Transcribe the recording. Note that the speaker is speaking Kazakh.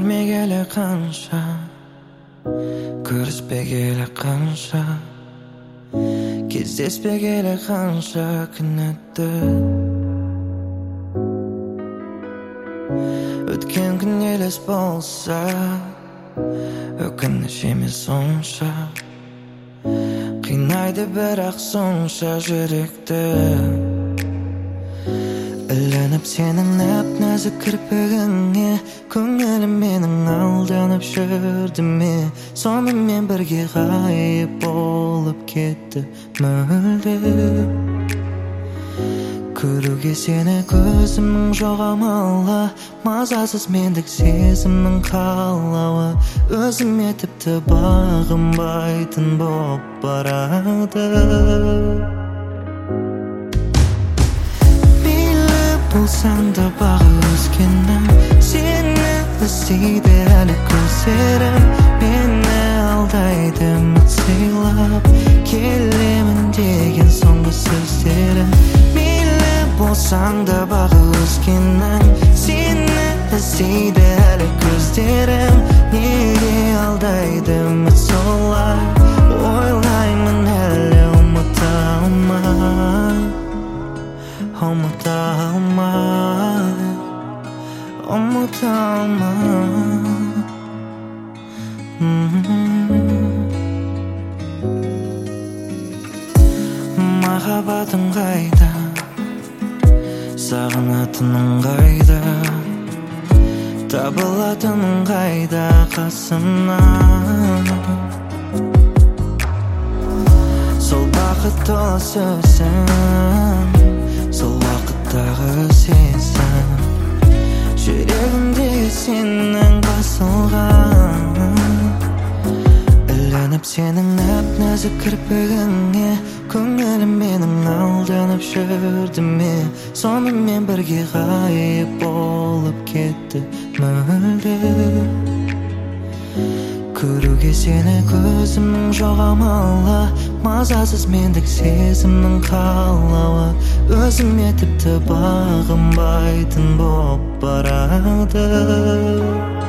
көрмегелі қанша, көріспегелі қанша, кездеспегелі қанша күн өтті. Өткен күн елес болса, өкініш емес сонша, қинайды бірақ сонша жүректі. Ілініп сенің нәп-нәзік кірпігіңе, көңілім менің алданып жүрді ме? Сонымен бірге ғайып болып кетті мүлде. Көруге сені көзімнің жоғамалы, мазасыз мендік сезімнің қалауы, өзіме тіпті бағынбайтын боп барады. Мейлі болсаң да бағы өскенім, сені іздейді әлі көздерім, мені алдайды үміт сыйлап, келемін деген соңғы сөздерім. Болсаң да бағы өскенің, сені іздейді әлі көздерім, неге алдайды үміт солай? Ойлаймын әлі ұмыта алмай, ұмыта алмай, ұмыта алмай. Махаббатың қайда? Сағынатының қайда, табылатының қайда қасымнан? Сол бақыт толы сөзің, сол уақыттағы сезім, жүрегімде сенің басылған. Ілініп сенің нәп-нәзік кірпігіңе, көңілім менің алданып жүрді ме? Сонымен бірге ғайып болып кетті мүлде. Көруге сені көзімнің жоғамалы, мазасыз мендік сезімнің қалауы, өзіме тіпті бағынбайтын боп барады.